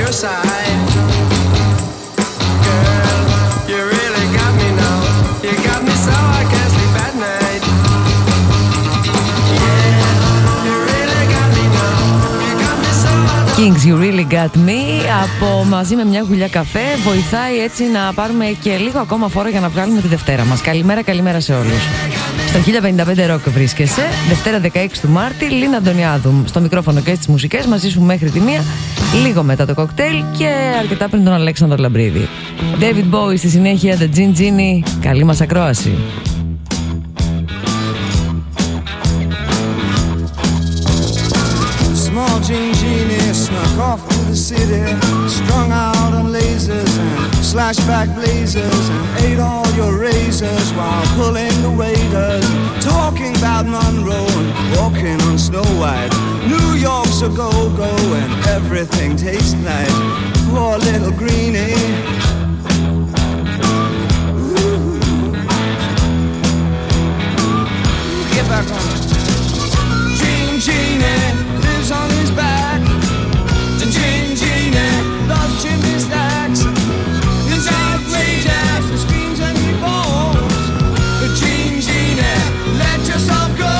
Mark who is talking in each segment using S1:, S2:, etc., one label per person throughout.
S1: her side. Girl, you really got me now. You got me so I can't sleep at night. Yeah, you really got me now. You got me so I...
S2: Kings, You Really Got Me, από μαζί με μια γουλιά καφέ, βοηθάει έτσι να πάρουμε και λίγο ακόμα φόρο για να βγάλουμε τη Δευτέρα μας. Καλημέρα, καλημέρα σε όλους. Στο 1055 Rock βρίσκεσαι, Δευτέρα 16 του Μάρτη, Λίνα Αντωνιάδου στο μικρόφωνο και στις μουσικές, μαζί σου μέχρι τη 1, λίγο μετά το κοκτέιλ και αρκετά πριν τον Αλέξανδρο Λαμπρίδη. David Bowie στη συνέχεια, The Gin Genie, καλή μας ακρόαση.
S3: Small Gin Genie snuck off to the city, strung out on lasers and slashback blazers, and ate all your razors while pulling the waiters, talking about Monroe and walking on Snow White. New York's a go-go and everything tastes nice. Poor little greenie. Ooh. Get back on it. Gin Genie lives on his back. The Gin Genie loves chimney stacks. It's outrageous, he screams and he falls. The Gin Genie, let yourself go.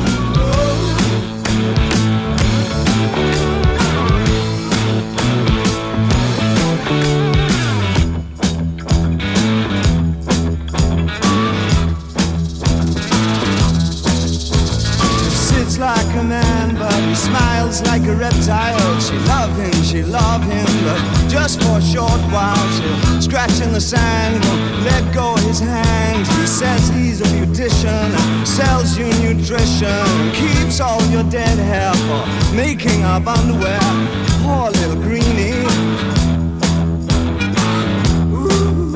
S3: Like a man, but he smiles like a reptile. She love him, but just for a short while. She'll scratch in the sand, won't let go of his hand. He says he's a beautician, sells you nutrition, keeps all your dead hair for making up underwear. Poor little greenie. Ooh.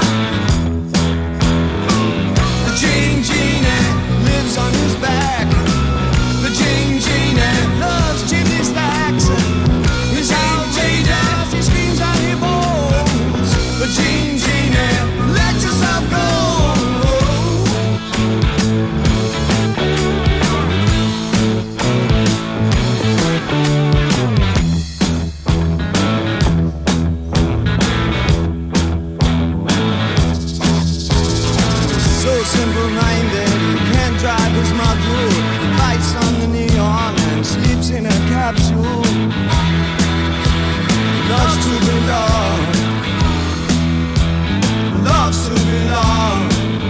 S3: The Gin Genie lives on his back. The Gin Genie loves chimney stacks. He's outrageous, he screams and he bawls. The Gin Genie, let yourself go. So simple-minded, he can't drive his module. Bites on the neon and sleeps in a capsule. Loves to belong. Loves to belong.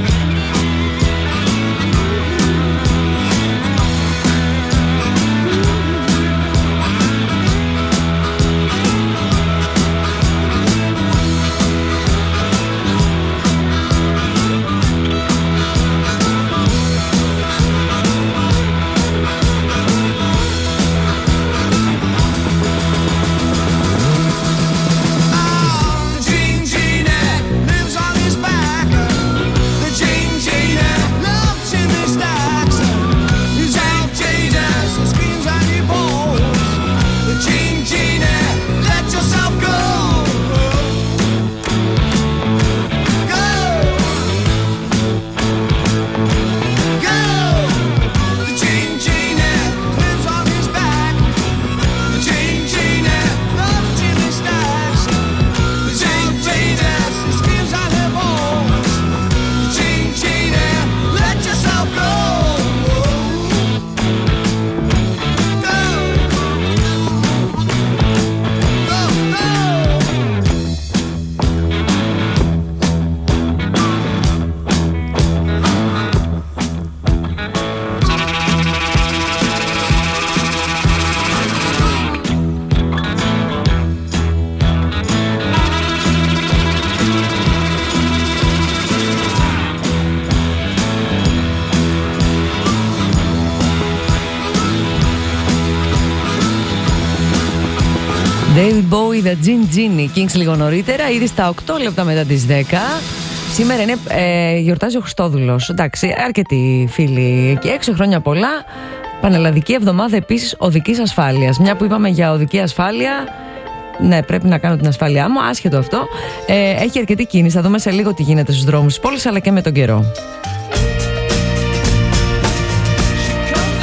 S2: David Bowie, The Gin Genie. Kings λίγο νωρίτερα, ήδη στα 8 λεπτά μετά τις 10. Σήμερα είναι, γιορτάζει ο Χριστόδουλος. Εντάξει, αρκετοί φίλοι εκεί. 6 χρόνια πολλά. Πανελλαδική εβδομάδα επίσης οδικής ασφάλειας. Μια που είπαμε για οδική ασφάλεια, ναι, πρέπει να κάνω την ασφάλειά μου, άσχετο αυτό. Έχει αρκετή κίνηση. Θα δούμε σε λίγο τι γίνεται στους δρόμους της πόλης, αλλά και με τον καιρό.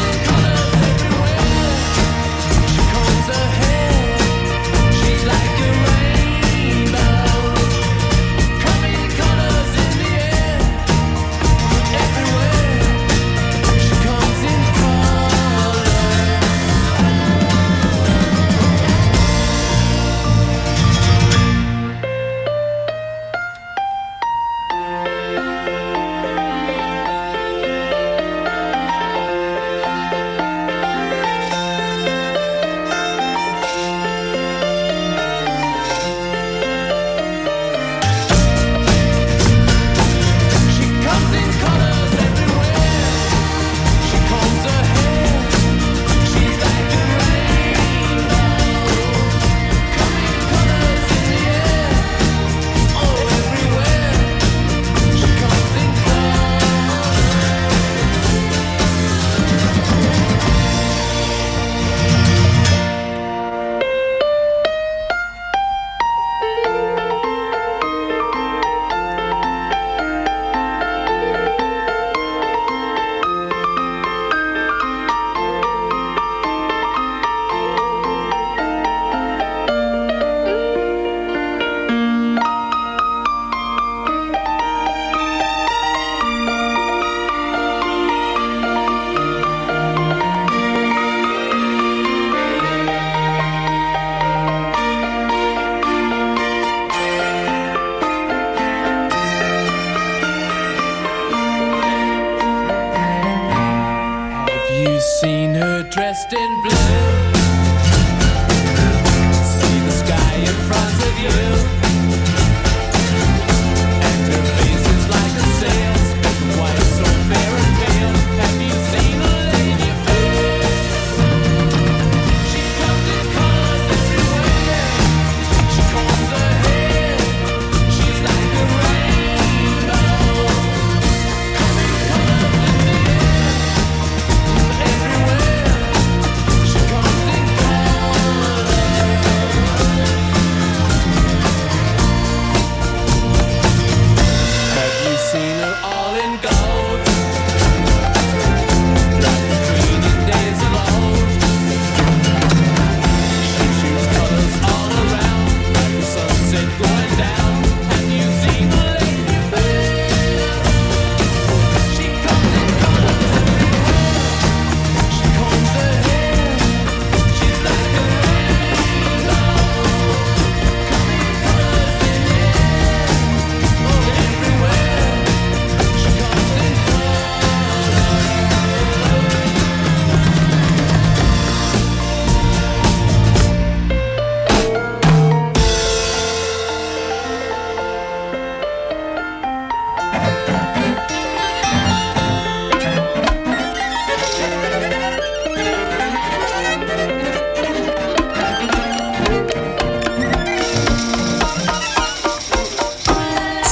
S1: Like a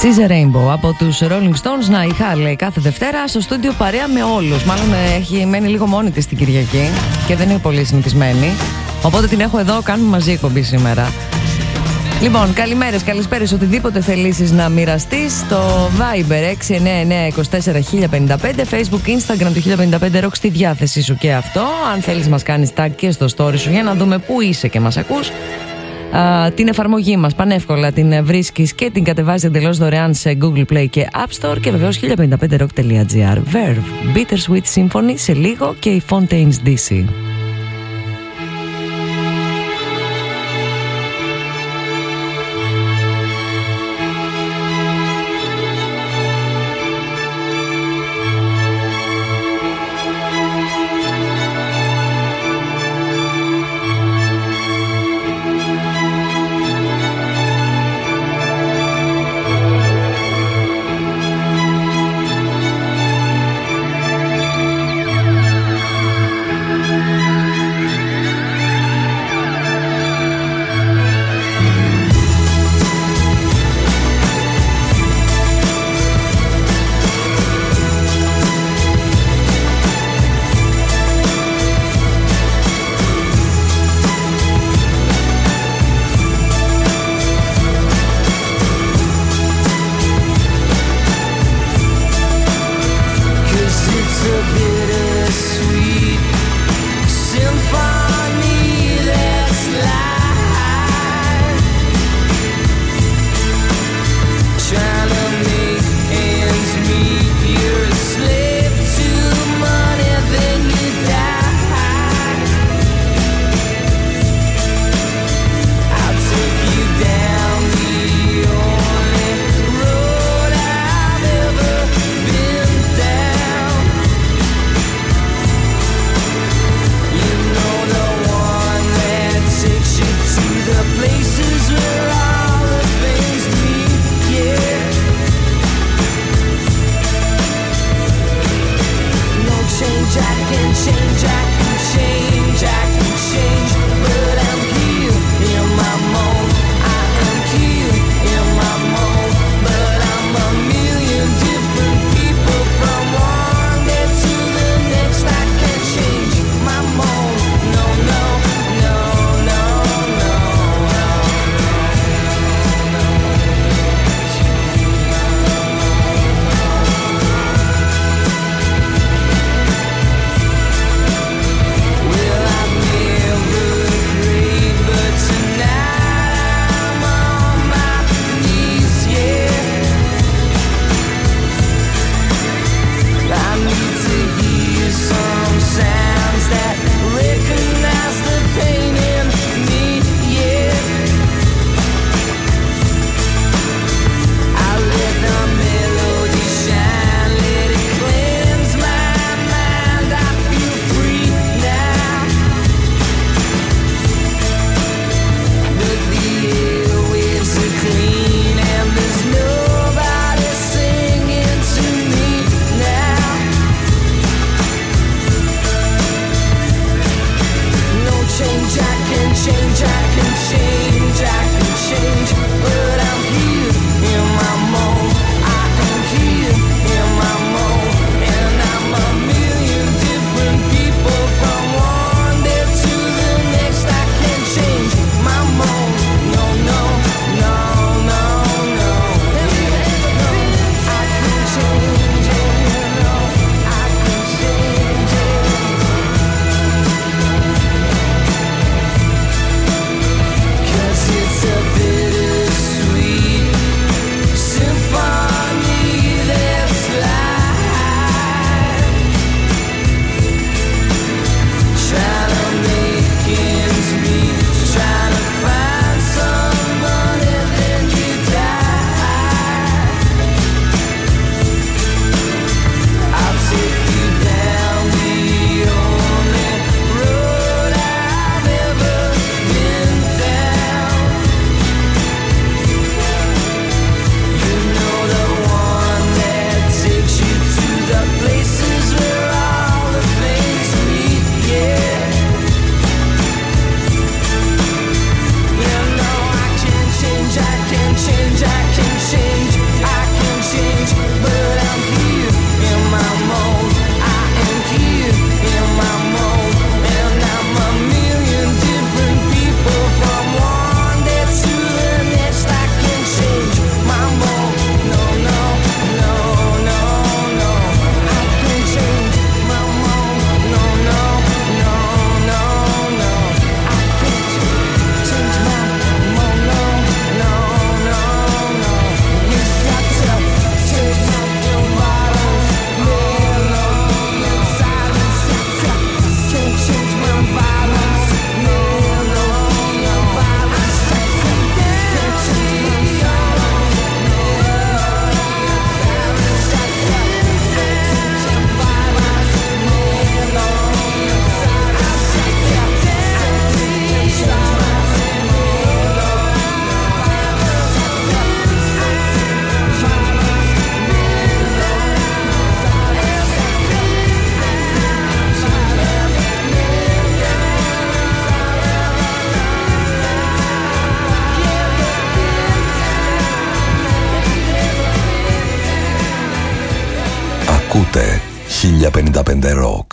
S2: She's a Rainbow από τους Rolling Stones. Να, η Χάρλεϊ κάθε Δευτέρα στο στούντιο παρέα με όλους. Μάλλον έχει μένει λίγο μόνη της την Κυριακή και δεν είναι πολύ συνηθισμένη. Οπότε την έχω εδώ, κάνουμε μαζί εκπομπή σήμερα. Λοιπόν, καλημέρες, καλησπέρες, οτιδήποτε θελήσεις να μοιραστείς στο Viber 699-24-1055, Facebook, Instagram του 1055 Rock, στη διάθεσή σου και αυτό. Αν θέλεις μας κάνεις tag και στο story σου για να δούμε πού είσαι και μας ακούς. Την εφαρμογή μας πανεύκολα την βρίσκεις και την κατεβάζεις εντελώς δωρεάν σε Google Play και App Store και βεβαίως 1055rock.gr. Verve, Bittersweet Symphony σε λίγο και η Fontaines DC.
S4: Ακούτε 1055 Rock.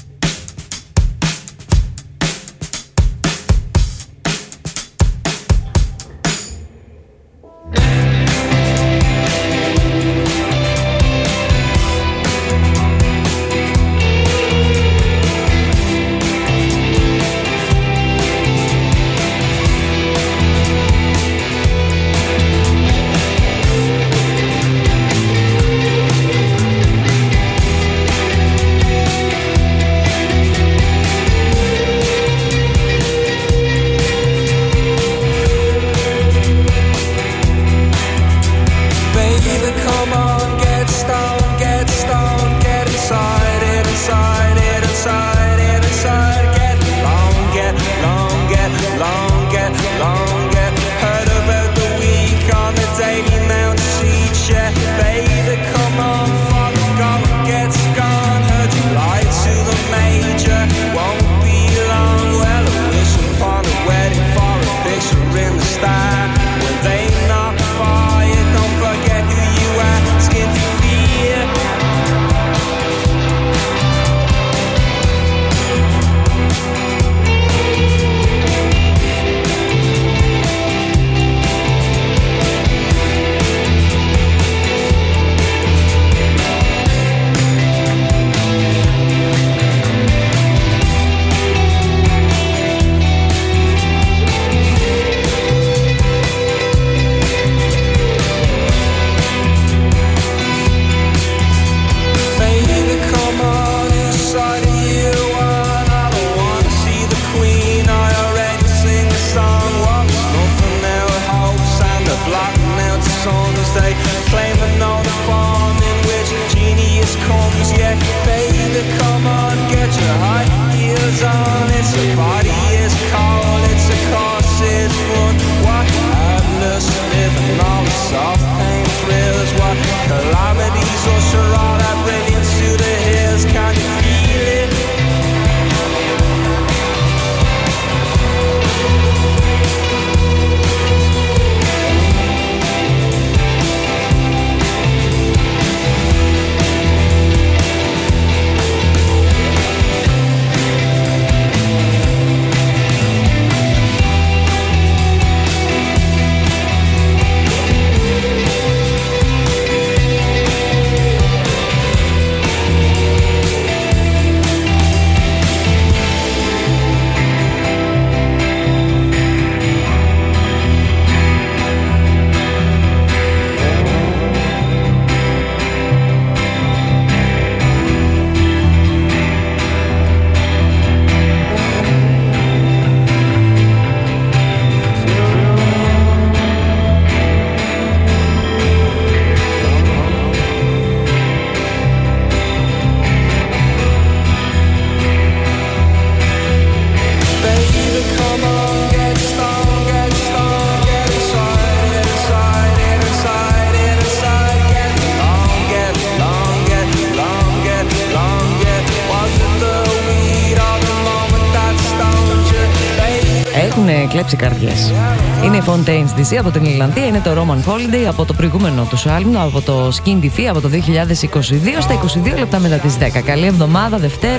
S2: Κλέψει καρδιές. Είναι η Fontaines DC από την Ιρλανδία. Είναι το Roman Holiday από το προηγούμενο τους άλμπουμ, από το Skin TV από το 2022 στα 22 λεπτά μετά τις 10. Καλή εβδομάδα, Δευτέρα.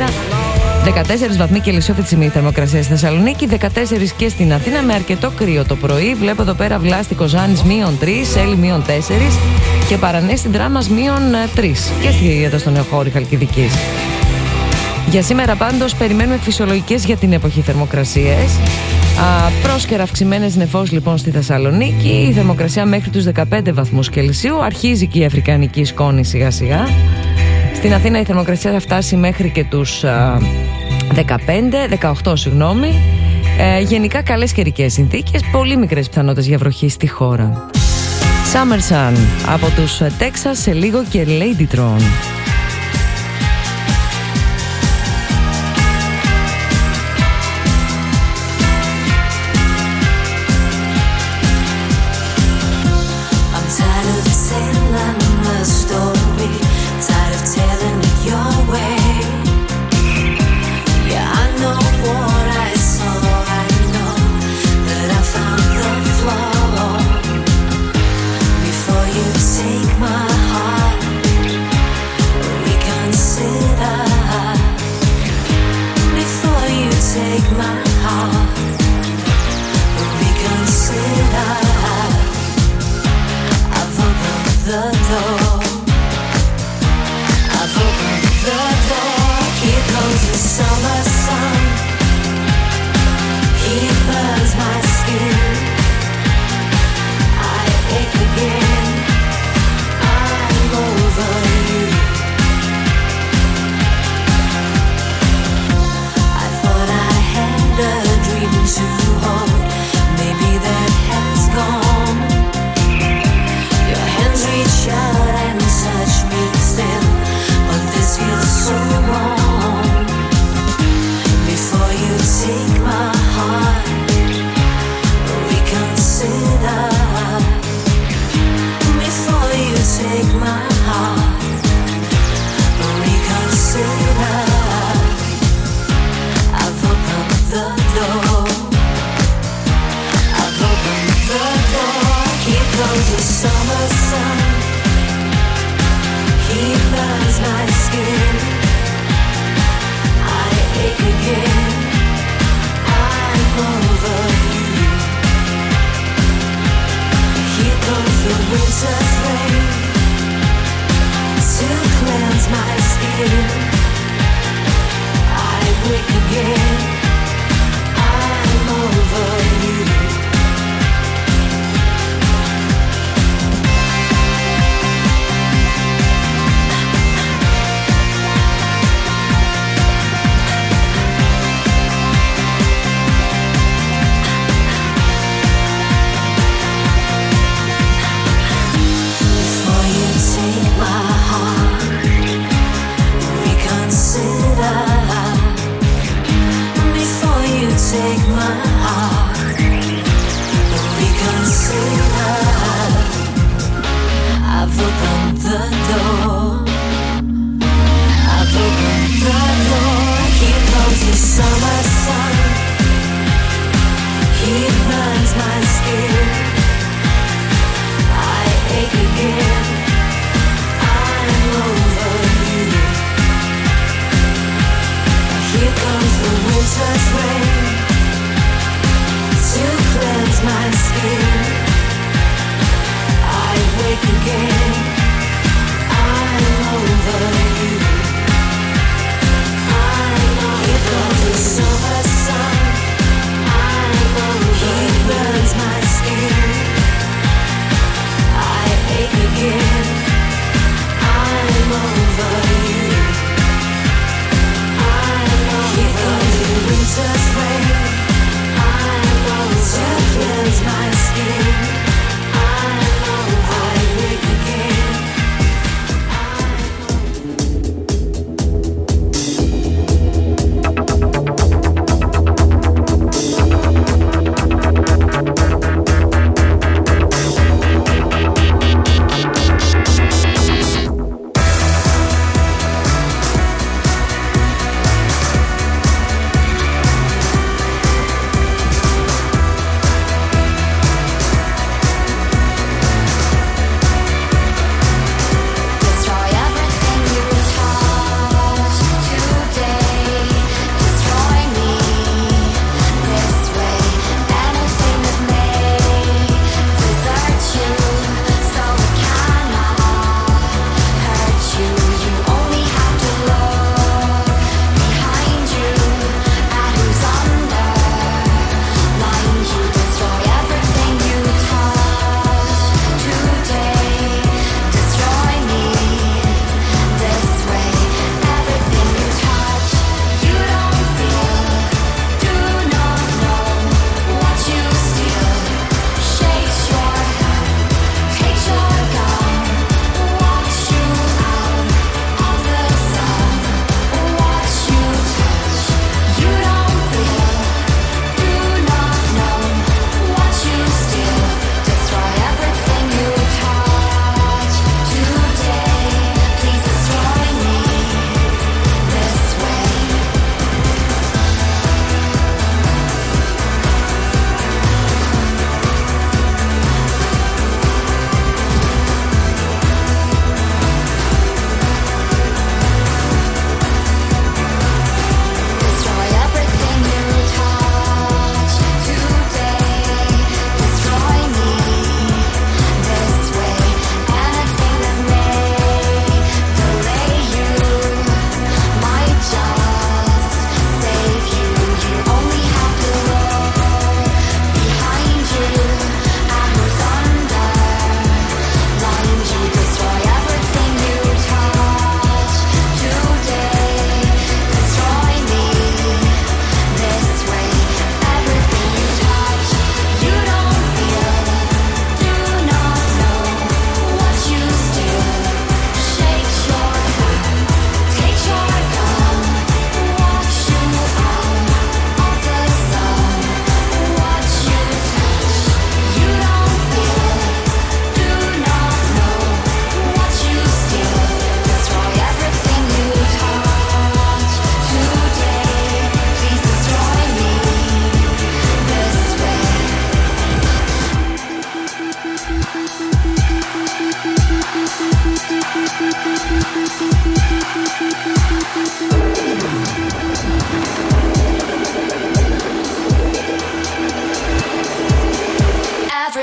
S2: 14 βαθμοί Κελσίου θερμοκρασία στη Θεσσαλονίκη, 14 και στην Αθήνα με αρκετό κρύο το πρωί. Βλέπω εδώ πέρα Βλάστικο Ζάνης -3, Σέλη -4 και Παρανές στην Τράμας -3 και εδώ στο Νεοχώρη Χαλκιδικής. Για σήμερα πάντως περιμένουμε φυσιολογικές για την εποχή θερμοκρασίες. Πρόσκαιρα αυξημένες νεφώς λοιπόν στη Θεσσαλονίκη, η θερμοκρασία μέχρι τους 15 βαθμούς Κελσίου, αρχίζει και η αφρικανική σκόνη σιγά σιγά. Στην Αθήνα η θερμοκρασία θα φτάσει μέχρι και τους 18 συγγνώμη. Γενικά καλές καιρικές συνθήκες, πολύ μικρές πιθανότητες για βροχή στη χώρα. Summer Sun από τους Texas σε λίγο και Ladytron.
S5: door. I've opened the door. Here comes the summer sun. He burns my skin. I ache again. I'm over you. I thought I had a dream to hold. Maybe that has gone. Your hands reach out and touch me still, but this feels so wrong. Before you take my heart, reconsider. Before you take my heart, reconsider. I've opened the door. I've opened the door. Here comes the summer sun. He burns my skin. I ache again. I'm over you. Here comes the winter's rain to cleanse my skin. I wake again. I'm over you. Before you take my heart, reconsider. Before you take my heart, reconsider. I've opened the door. I've opened the door. Here comes the summer sun. He burns my skin. I ache again. I'm over you. Here comes the winter's rain to cleanse my skin.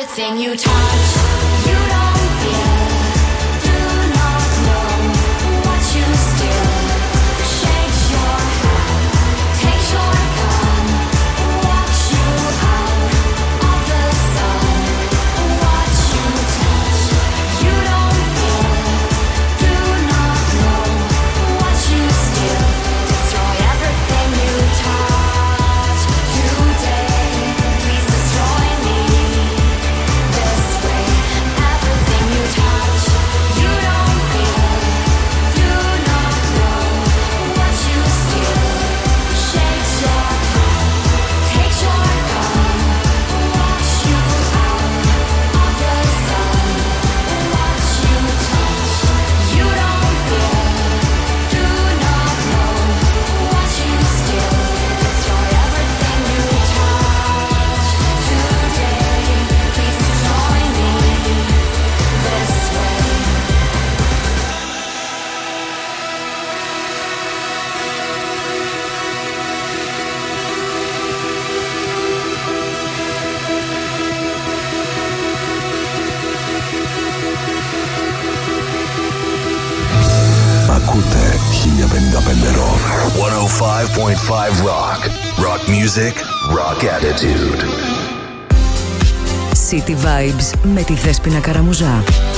S5: everything you touch. You don't feel, do not know what you steal. Shakes your hand, takes your gun, walks you out of the sun. What you touch, you don't feel, do not know what you steal. Destroy everything you touch today. Please destroy me this way. Everything you touch, you don't feel, do not know what you steal. Shakes your hand, takes your gun, walks you out of the sun. What you touch, you don't feel, do not know what you steal. Destroy everything you touch today. Please destroy me this way.
S4: Ακούτε 1055 Rock.
S6: 105.5 Rock. Rock music, rock attitude.
S7: City Vibes με τη Δέσποινα Καραμουζά.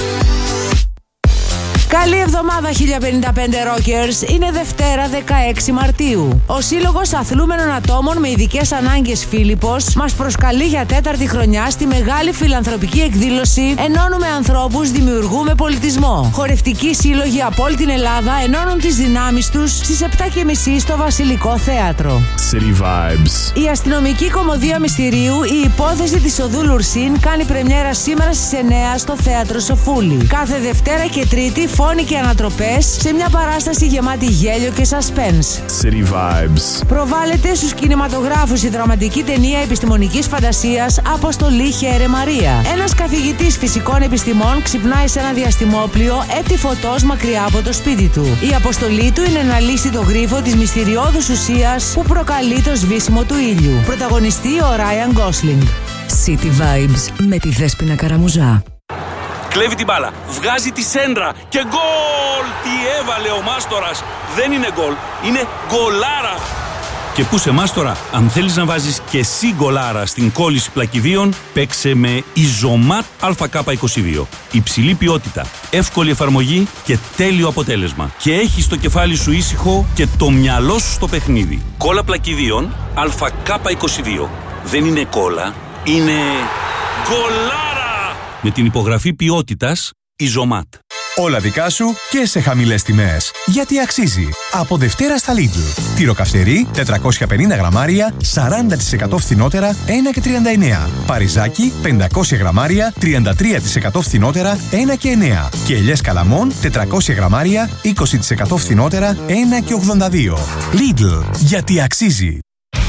S2: Καλή εβδομάδα 1055 Rockers. Είναι Δευτέρα 16 Μαρτίου. Ο Σύλλογος Αθλούμενων Ατόμων με Ειδικές Ανάγκες Φίλιππος μας προσκαλεί για τέταρτη χρονιά στη μεγάλη φιλανθρωπική εκδήλωση «Ενώνουμε ανθρώπους, δημιουργούμε πολιτισμό». Χορευτικοί σύλλογοι από όλη την Ελλάδα ενώνουν τις δυνάμεις τους στις 7:30 στο Βασιλικό Θέατρο.
S8: City Vibes.
S2: Η αστυνομική κομμωδία μυστηρίου «Η υπόθεση της οδού Λουρσίν» κάνει πρεμιέρα σήμερα στις 9 στο Θέατρο Σοφούλη. Κάθε Δευτέρα και Τρίτη φόνοι και ανατροπές σε μια παράσταση γεμάτη γέλιο και suspense.
S8: City Vibes.
S2: Προβάλλεται στους κινηματογράφους η δραματική ταινία επιστημονικής φαντασίας «Αποστολή Χαίρε Μαρία». Ένας καθηγητής φυσικών επιστημών ξυπνάει σε ένα διαστημόπλιο έτη φωτός μακριά από το σπίτι του. Η αποστολή του είναι να λύσει το γρίφο της μυστηριώδους ουσίας που προκαλεί το σβήσιμο του ήλιου. Πρωταγωνιστεί ο Ράιαν Γκόσλινγκ.
S7: City Vibes με τη Δέσποινα Καραμουζά.
S9: Κλέβει την μπάλα, βγάζει τη σέντρα και γκολ! Τι έβαλε ο Μάστορας! Δεν είναι γκολ, είναι γκολάρα! Και πού σε Μάστορα, αν θέλεις να βάζεις και εσύ γκολάρα στην κόλληση πλακιδίων, παίξε με Ιζωμάτ ΑΚ22. Υψηλή ποιότητα, εύκολη εφαρμογή και τέλειο αποτέλεσμα. Και έχεις το κεφάλι σου ήσυχο και το μυαλό σου στο παιχνίδι. Κόλλα πλακιδίων ΑΚ22. Δεν είναι κόλλα, είναι γκολάρα! Με την υπογραφή ποιότητας Ιζωμάτ.
S10: Όλα δικά σου και σε χαμηλές τιμές. Γιατί αξίζει. Από Δευτέρα στα Lidl. Τυροκαυτερί 450 γραμμάρια 40% φθηνότερα 1,39. Παριζάκι 500 γραμμάρια 33% φθηνότερα 1,9. Και ελιές καλαμών 400 γραμμάρια 20% φθηνότερα 1,82. Lidl. Γιατί αξίζει.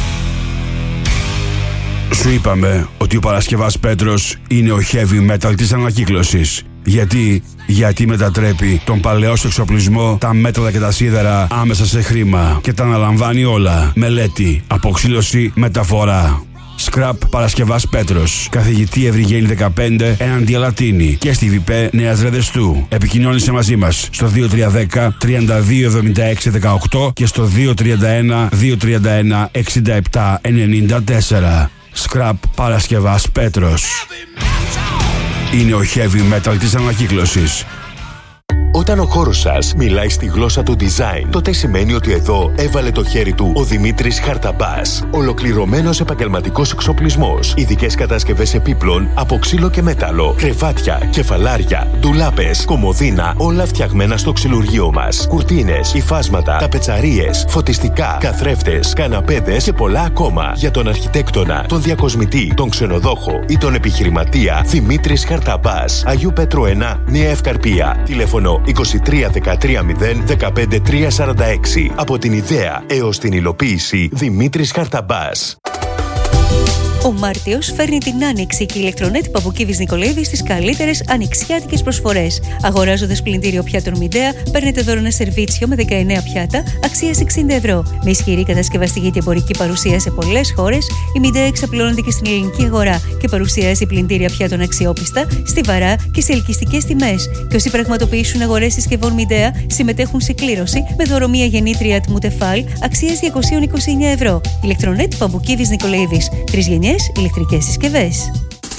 S11: Σου είπαμε ότι ο Παρασκευάς Πέτρος είναι ο heavy metal της ανακύκλωσης. Γιατί μετατρέπει τον παλαιό σου εξοπλισμό, τα μέταλλα και τα σίδερα άμεσα σε χρήμα και τα αναλαμβάνει όλα. Μελέτη, αποξήλωση, μεταφορά. Scrap Παρασκευάς Πέτρος. Καθηγητή Ευρυγένη 15 έναντι Αλατίνη και στη ΒΠ Νέας Ρεδεστού. Επικοινώνησε μαζί μας στο 2310 3276 18 και στο 231 231 67 94. Scrap Παρασκευάς Πέτρος. Είναι ο heavy metal της ανακύκλωσης.
S12: Όταν ο χώρος σας μιλάει στη γλώσσα του design, τότε σημαίνει ότι εδώ έβαλε το χέρι του ο Δημήτρης Χαρταμπάς. Ολοκληρωμένος επαγγελματικός εξοπλισμός, ειδικές κατασκευές επίπλων από ξύλο και μέταλλο, κρεβάτια, κεφαλάρια, ντουλάπες, κομοδίνα, όλα φτιαγμένα στο ξυλουργείο μας. Κουρτίνες, υφάσματα, ταπετσαρίες, φωτιστικά, καθρέφτες, καναπέδες και πολλά ακόμα. Για τον αρχιτέκτονα, τον διακοσμητή, τον ξενοδόχο ή τον επιχειρηματία, Δημήτρης Χαρταμπάς. Αγίου Πέτρου 1, Νέα Ευκαρπία. Τηλέφωνο 23 13 0 15 346. Από την ιδέα έως την υλοποίηση, Δημήτρης Χαρταμπάς.
S13: Ο Μάρτιος φέρνει την άνοιξη και η ηλεκτρονέτ Παπουκίδης Νικολαίδης στις καλύτερες ανοιξιάτικες προσφορές. Αγοράζοντας πλυντήριο πιάτων Midea, παίρνετε δώρο ένα σερβίτσιο με 19 πιάτα αξίας 60 ευρώ. Με ισχυρή κατασκευαστική και εμπορική παρουσία σε πολλές χώρες, η Midea εξαπλώνεται και στην ελληνική αγορά και παρουσιάζει πλυντήρια πιάτων αξιόπιστα, στιβαρά και σε ελκυστικές τιμές. Και όσοι πραγματοποιήσουν αγορές συσκευών Midea συμμετέχουν σε κλήρωση με δώρο μία γεννήτρια του Mutefal αξίας 229 ευρώ. Ηλεκτρονέτ Παμπουκίδης Νικολαίδης. 3 γενιές ηλεκτρικές συσκευές.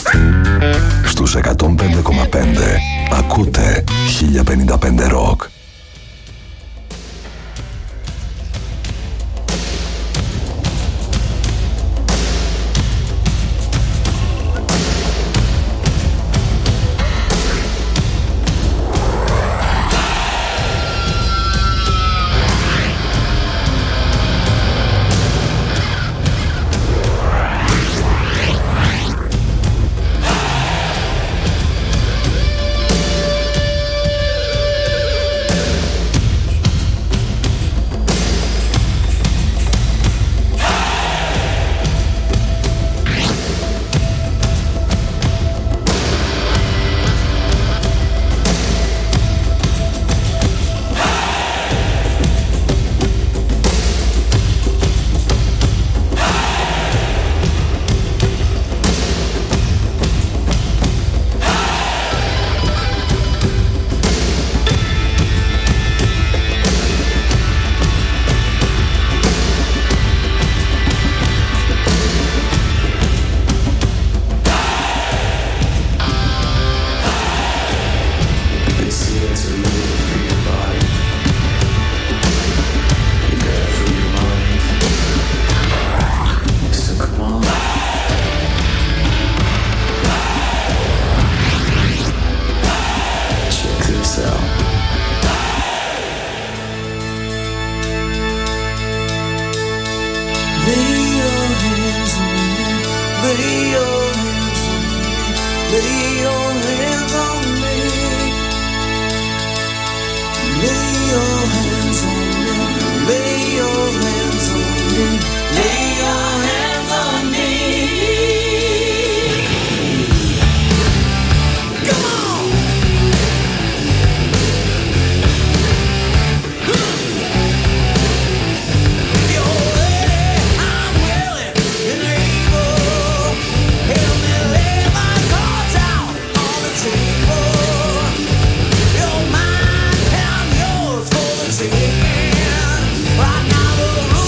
S4: Στους 105,5 ακούτε 1055 Rock.
S3: Right now the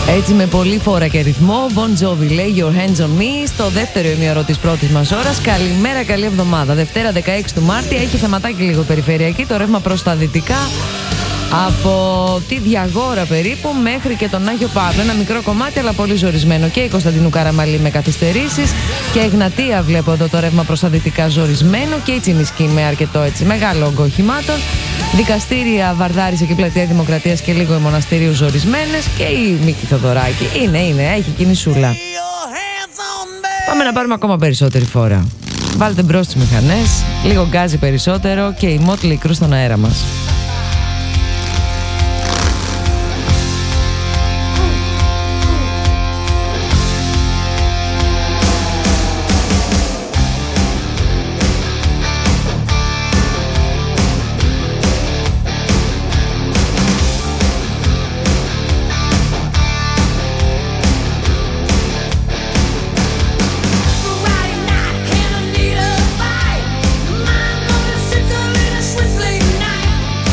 S2: Έτσι με πολύ φόρα και ρυθμό, Bon Jovi λέει Your Hands on Me στο δεύτερο ημίωρο της πρώτης μας ώρας. Καλημέρα, καλή εβδομάδα. Δευτέρα 16 του Μάρτη, έχει θεματάκι λίγο περιφερειακή, το ρεύμα προς τα δυτικά από τη Διαγόρα περίπου μέχρι και τον Άγιο Παύλο. Ένα μικρό κομμάτι αλλά πολύ ζορισμένο, και η Κωνσταντινού Καραμαλή με καθυστερήσεις και Εγνατία βλέπω εδώ το ρεύμα προς τα δυτικά ζορισμένο, και η Τσιμισκή με αρκετό έτσι μεγάλο όγκο οχημάτων. Δικαστήρια, Βαρδάρης εκεί, Πλατεία Δημοκρατίας και λίγο η Μοναστηρίου ζορισμένες, και η Μίκη Θοδωράκη είναι, έχει κινησούλα. Πάμε να πάρουμε ακόμα περισσότερη φόρα. Βάλτε μπρος τις μηχανές, λίγο γκάζι περισσότερο και η Motley Crue στον αέρα μας.
S5: Switzerland night.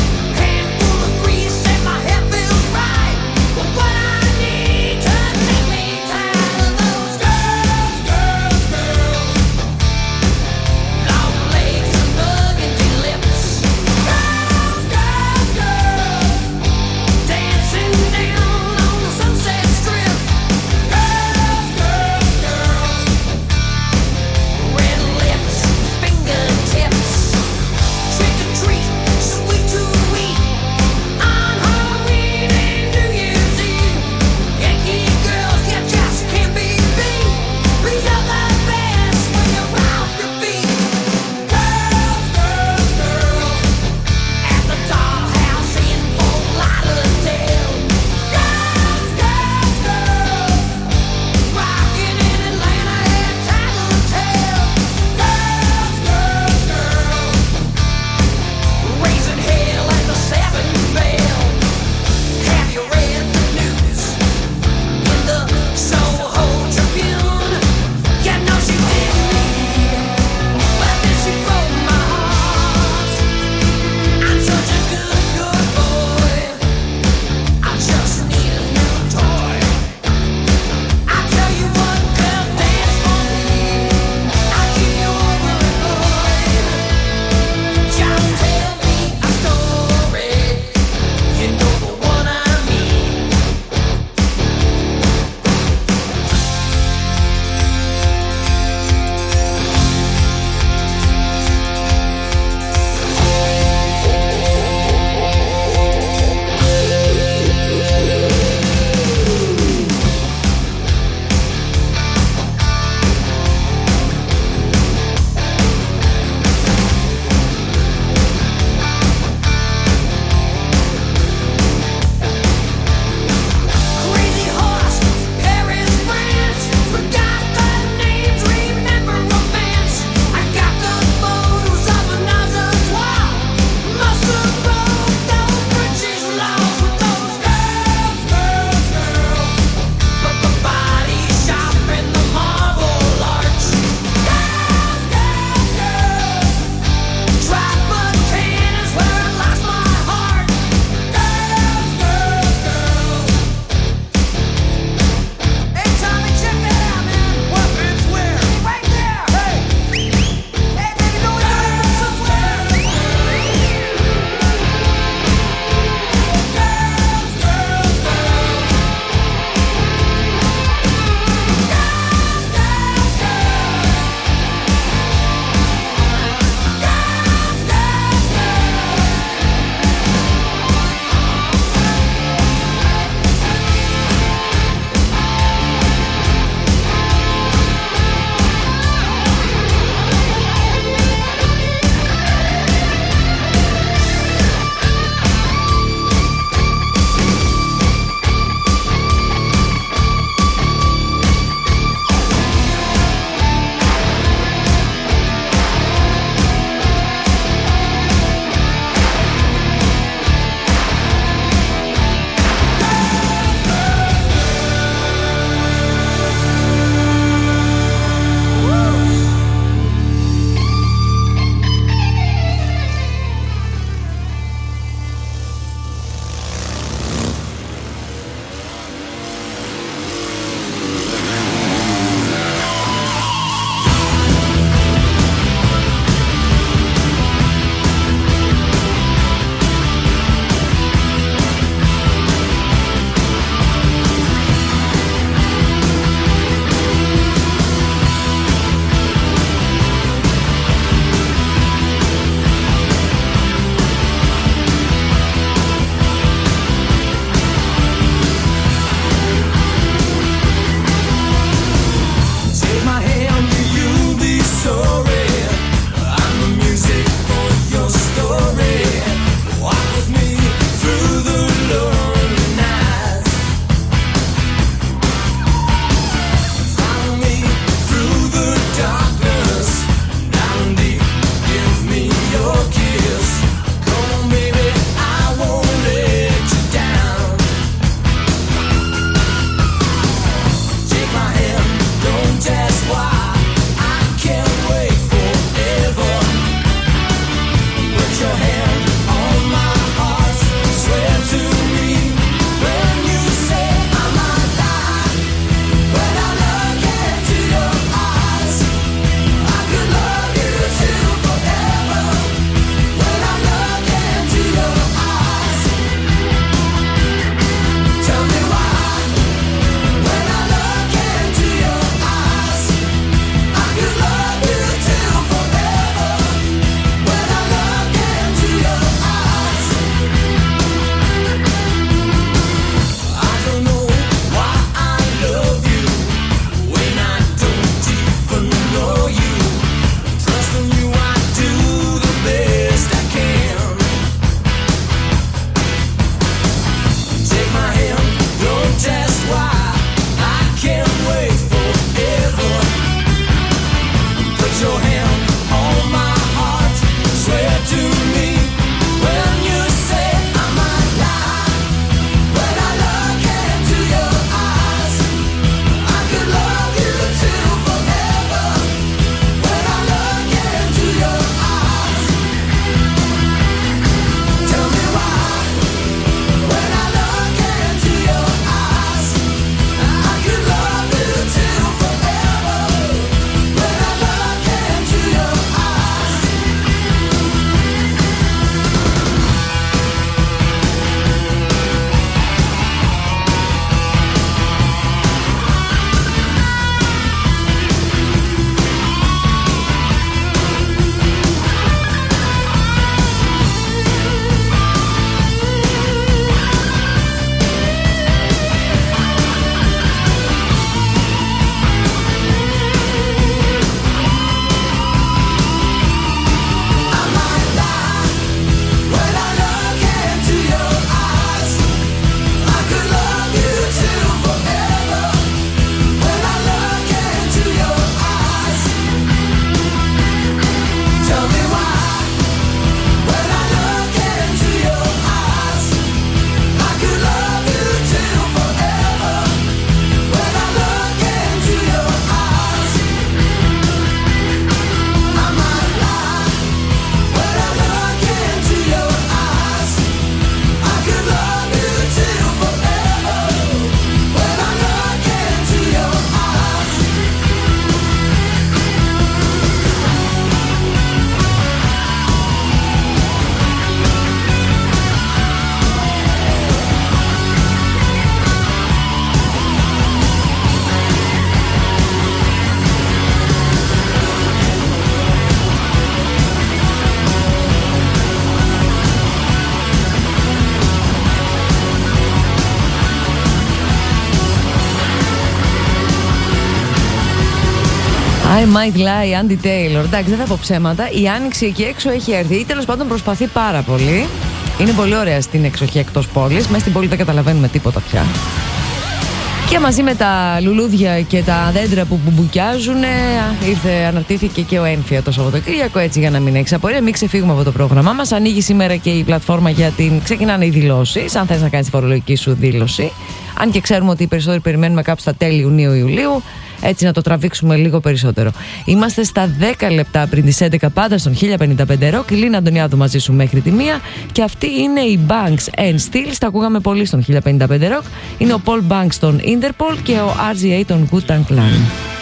S2: I might lie, Andy Taylor. Εντάξει, δεν θα πω ψέματα. Η άνοιξη εκεί έξω έχει έρθει ή τέλος πάντων προσπαθεί πάρα πολύ. Είναι πολύ ωραία στην εξοχή εκτός πόλης. Μέσα στην πόλη δεν καταλαβαίνουμε τίποτα πια. Και μαζί με τα λουλούδια και τα δέντρα που μπουμπουκιάζουν, αναρτήθηκε και ο Έμφυα το Σαββατοκύριακο. Έτσι, για να μην έχεις απορία, μην ξεφύγουμε από το πρόγραμμά μας. Ανοίγει σήμερα και η πλατφόρμα για την. Ξεκινάνε οι δηλώσεις. Αν θες να κάνεις τη φορολογική σου δήλωση. Αν και ξέρουμε ότι οι περισσότεροι περιμένουμε κάπου στα τέλη Ιουνίου-Ιουλίου. Έτσι να το τραβήξουμε λίγο περισσότερο. Είμαστε στα 10 λεπτά πριν τις 11 πάντα στον 1055 Rock. Η Λίνα Αντωνιάδου μαζί σου μέχρι τη 1. Και αυτή είναι η Banks and Steels. Τα ακούγαμε πολύ στον 1055 Rock. Είναι ο Paul Banks στον Interpol και ο RGA τον Wu-Tang Clan.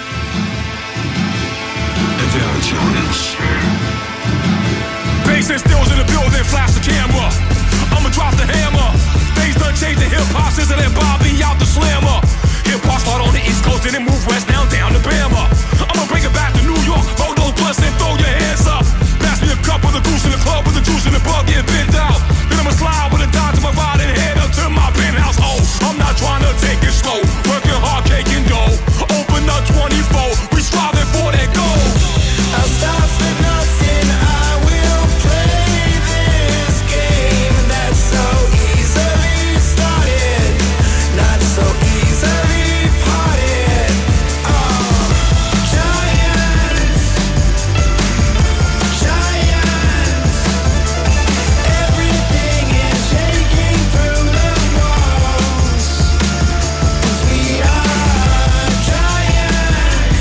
S14: Bass and stills in the building, flash the camera. I'ma drop the hammer. Things done changed the hip-hop since I let Bobby out the slammer. Hip-hop start on the East Coast and then move west down to Bama. I'ma bring it back to New York, roll those blunts and throw your hands up. Pass me a cup with a goose in the club with the juice in the bug getting bent out. Then I'ma slide with a dime to my ride and head up to my penthouse. Oh, I'm not trying to take it slow, working hard, cake and dough. Open up 24, we striving for that goal. I'll stop at nothing, I will play this game that's so easily started, not so easily parted. Giants, everything is shaking through the walls. 'Cause we are giants.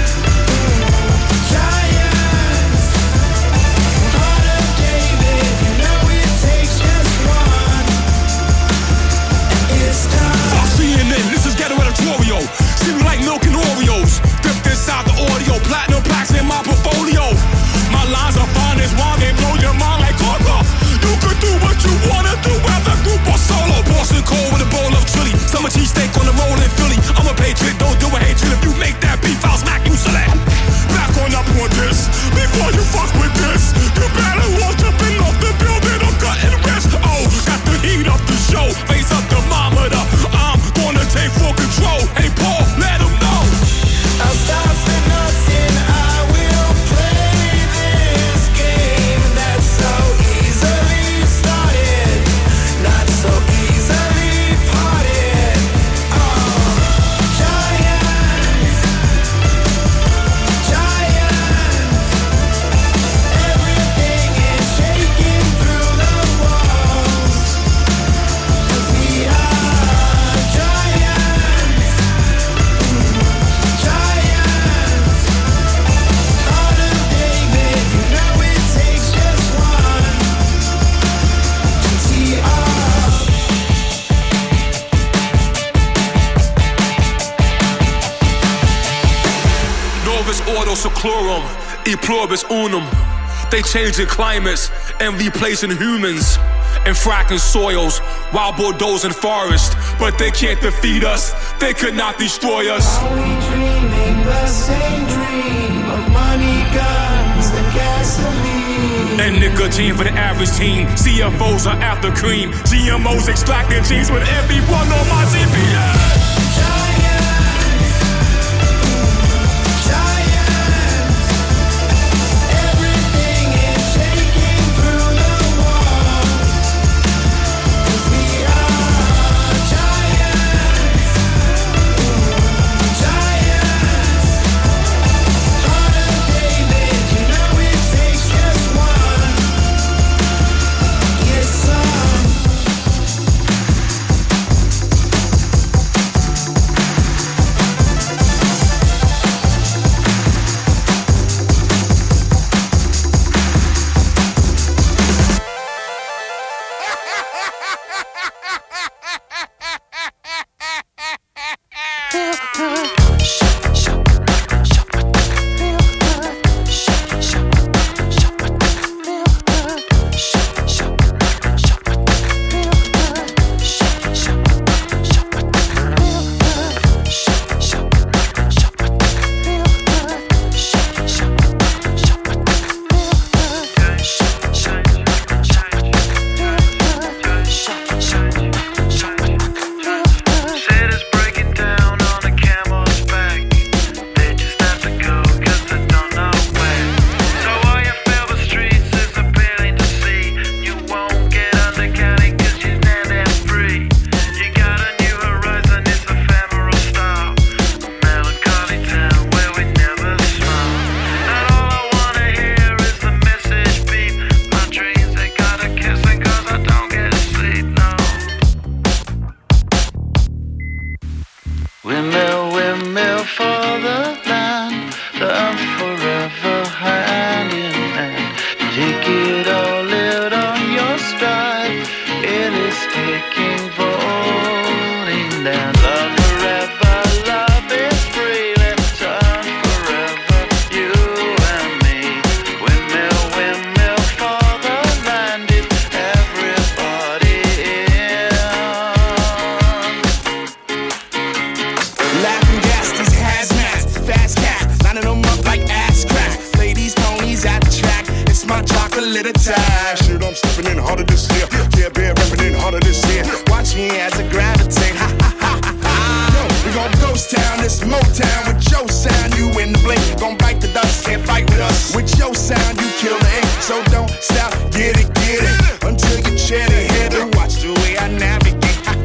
S14: Heart of David, you know it takes just one. It's time. Fuck CNN, this is ghetto editorial. See me like milk and Oreos. Dipped inside the audio, platinum plaques in my portfolio. My lines are fine as wine, they blow your mind like Coca. You could do what you wanna do, whether group or solo. Boston cold with a bowl of chili. Summer cheesesteak on the roll in Philly. I'm a patriot, don't do a hatred. If you make that beef, I'll smack you silly. Back on up on this, before you fuck with this. You better watch jumping off the building or cutting wrist. Oh, got the heat up the show, face up thermometer. I'm gonna take full control. Hey Paul, let him know. I'll stop at nothing, I will play this game that's so easily started, not so easily parted. Giants, everything is shaking through the walls. 'Cause we are giants. Heart of David, you know it takes just one to tee up. Novus Ordo Seclorum, E Pluribus Unum. They changing climates and replacing humans and fracking soils while bulldozing forests. But they can't defeat us, they could not destroy us. Are we dreaming the same dream of money, guns, and gasoline? And nicotine for the average teen. CFOs are after cream. GMOs extracting genes with everyone on my TPS. Everything is shaking through the walls. 'Cause we are giants. Heart of David, you know it takes just one. Get some.
S15: Take it all out on your stride. It is taking falling down. Love forever, love is free. Let's turn forever, you and me. Windmill, windmill for the land. Is everybody in?
S14: Laughing gas, these hazmats, fast cat, lining them up like ass crack. Play these ponies at the track. It's my chocolate attack. Shit, I'm stepping in harder this year. Yeah, bear repping in harder this year. Watch me as I gravitate. Ha ha ha ha ha. Yo, we gon' ghost town, this Motown with your sound. You in the blink, gon' bite the dust, can't fight with us. With your sound, you kill the ink. So don't stop, get it, until you chat it hit it. Watch the way I navigate.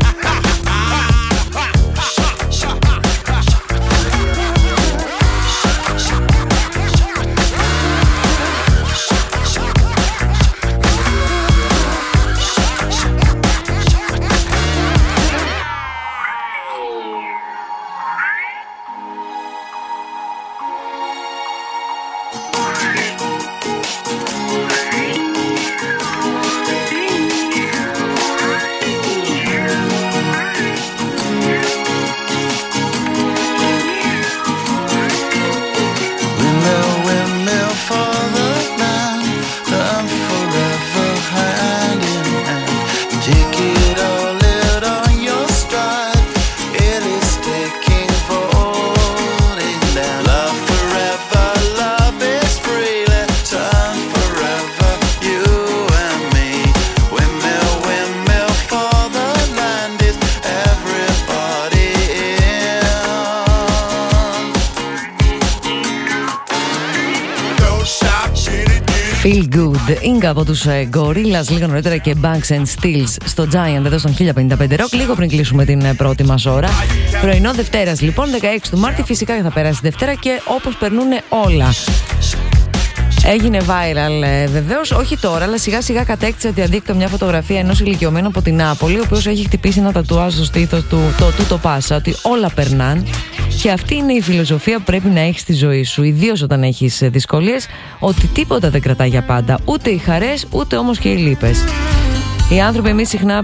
S2: Feel Good, Inga από τους Gorillaz λίγο νωρίτερα και Banks and Stills στο Giant εδώ στον 1055 Rock, λίγο πριν κλείσουμε την πρώτη μας ώρα. Πρωινό Δευτέρας λοιπόν, 16 του Μάρτη, φυσικά θα περάσει Δευτέρα και όπως περνούν όλα. Έγινε viral βεβαίως, όχι τώρα, αλλά σιγά σιγά κατέκτησε διαδίκτυο μια φωτογραφία ενός ηλικιωμένου από την Νάπολη, ο οποίος έχει χτυπήσει ένα τατουάζ στο στήθος του, το πάσα, ότι όλα περνάν. Και αυτή είναι η φιλοσοφία που πρέπει να έχεις στη ζωή σου, ιδίως όταν έχεις δυσκολίες, ότι τίποτα δεν κρατάει για πάντα, ούτε οι χαρές, ούτε όμως και οι λύπες. Οι άνθρωποι εμείς συχνά